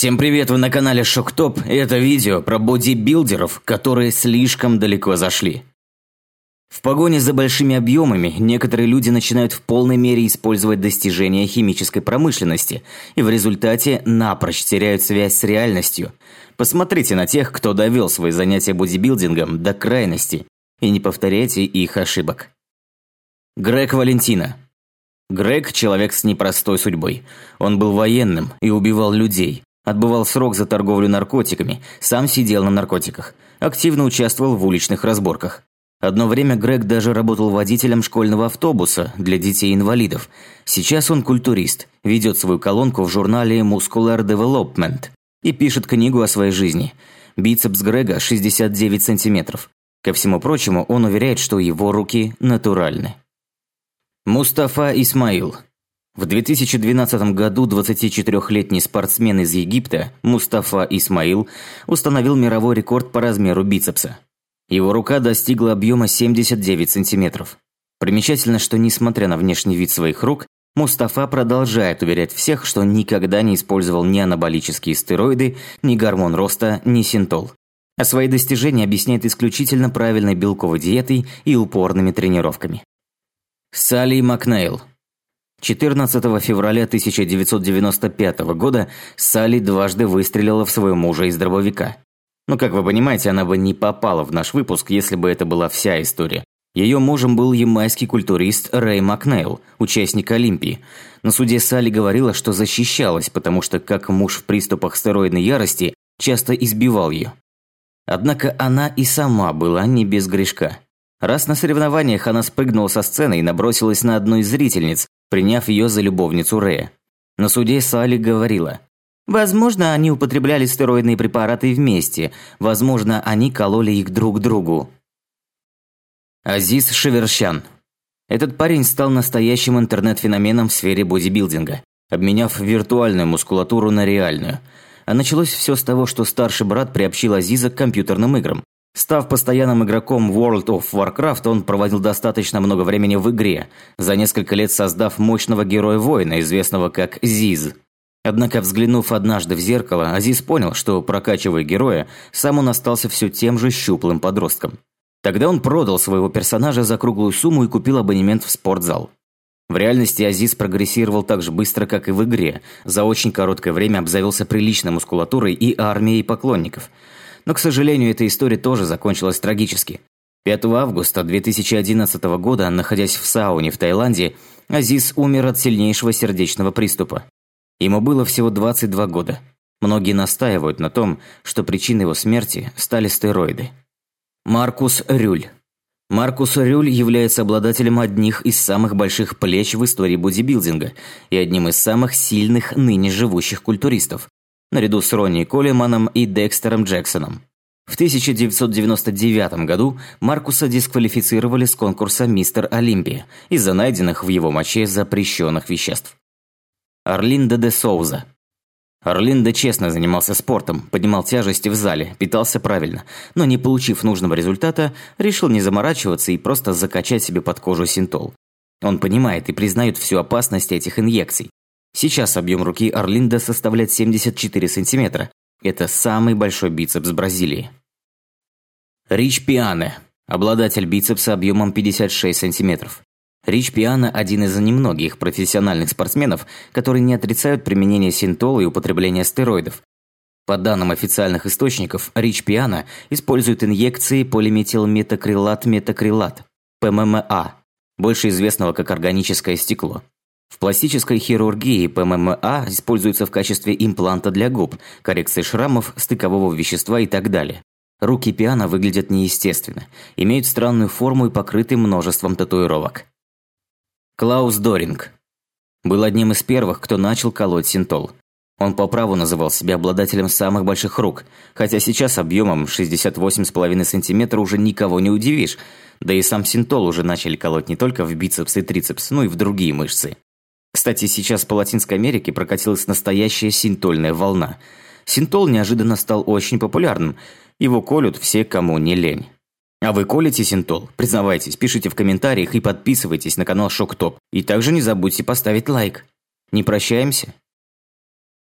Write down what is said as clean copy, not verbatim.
Всем привет, вы на канале Шоктоп, и это видео про бодибилдеров, которые слишком далеко зашли. В погоне за большими объемами некоторые люди начинают в полной мере использовать достижения химической промышленности и в результате напрочь теряют связь с реальностью. Посмотрите на тех, кто довел свои занятия бодибилдингом до крайности, и не повторяйте их ошибок. Грег Валентино. Грег – человек с непростой судьбой. Он был военным и убивал людей. Отбывал срок за торговлю наркотиками, сам сидел на наркотиках. Активно участвовал в уличных разборках. Одно время Грег даже работал водителем школьного автобуса для детей-инвалидов. Сейчас он культурист, ведет свою колонку в журнале Muscular Development и пишет книгу о своей жизни. Бицепс Грега 69 сантиметров. Ко всему прочему, он уверяет, что его руки натуральны. Мустафа Исмаил. В 2012 году 24-летний спортсмен из Египта Мустафа Исмаил установил мировой рекорд по размеру бицепса. Его рука достигла объема 79 сантиметров. Примечательно, что несмотря на внешний вид своих рук, Мустафа продолжает уверять всех, что никогда не использовал ни анаболические стероиды, ни гормон роста, ни синтол. А свои достижения объясняет исключительно правильной белковой диетой и упорными тренировками. Салли Макнейл. 14 февраля 1995 года Салли дважды выстрелила в своего мужа из дробовика. Но, как вы понимаете, она бы не попала в наш выпуск, если бы это была вся история. Ее мужем был ямайский культурист Рэй Макнейл, участник Олимпии. На суде Салли говорила, что защищалась, потому что, как муж в приступах стероидной ярости, часто избивал ее. Однако она и сама была не без грешка. Раз на соревнованиях она спрыгнула со сцены и набросилась на одну из зрительниц, приняв ее за любовницу Рэя. На суде Салли говорила: «Возможно, они употребляли стероидные препараты вместе, возможно, они кололи их друг другу». Азиз Шеверсян. Этот парень стал настоящим интернет-феноменом в сфере бодибилдинга, обменяв виртуальную мускулатуру на реальную. А началось все с того, что старший брат приобщил Азиза к компьютерным играм. Став постоянным игроком World of Warcraft, он проводил достаточно много времени в игре, за несколько лет создав мощного героя-воина, известного как Зиз. Однако, взглянув однажды в зеркало, Азиз понял, что, прокачивая героя, сам он остался все тем же щуплым подростком. Тогда он продал своего персонажа за круглую сумму и купил абонемент в спортзал. В реальности Азиз прогрессировал так же быстро, как и в игре, за очень короткое время обзавелся приличной мускулатурой и армией поклонников. Но, к сожалению, эта история тоже закончилась трагически. 5 августа 2011 года, находясь в сауне в Таиланде, Азиз умер от сильнейшего сердечного приступа. Ему было всего 22 года. Многие настаивают на том, что причиной его смерти стали стероиды. Маркус Рюль. Маркус Рюль является обладателем одних из самых больших плеч в истории бодибилдинга и одним из самых сильных ныне живущих культуристов, наряду с Ронни Коллиманом и Декстером Джексоном. В 1999 году Маркуса дисквалифицировали с конкурса «Мистер Олимпия» из-за найденных в его моче запрещенных веществ. Орлиндо де Соуза. Орлиндо честно занимался спортом, поднимал тяжести в зале, питался правильно, но не получив нужного результата, решил не заморачиваться и просто закачать себе под кожу синтол. Он понимает и признает всю опасность этих инъекций. Сейчас объем руки Орлиндо составляет 74 сантиметра. Это самый большой бицепс Бразилии. Рич Пиане. Обладатель бицепса объемом 56 сантиметров. Рич Пиане – один из немногих профессиональных спортсменов, которые не отрицают применение синтола и употребление стероидов. По данным официальных источников, Рич Пиане использует инъекции полиметилметакрилат, ПММА, больше известного как органическое стекло. В пластической хирургии ПММА используется в качестве импланта для губ, коррекции шрамов, стыкового вещества и так далее. Руки Пиане выглядят неестественно, имеют странную форму и покрыты множеством татуировок. Клаус Доринг. Был одним из первых, кто начал колоть синтол. Он по праву называл себя обладателем самых больших рук, хотя сейчас объемом 68,5 см уже никого не удивишь, да и сам синтол уже начали колоть не только в бицепс и трицепс, но и в другие мышцы. Кстати, сейчас по Латинской Америке прокатилась настоящая синтольная волна. Синтол неожиданно стал очень популярным, его колют все, кому не лень. А вы колите синтол? Признавайтесь, пишите в комментариях и подписывайтесь на канал Шоктоп. И также не забудьте поставить лайк. Не прощаемся?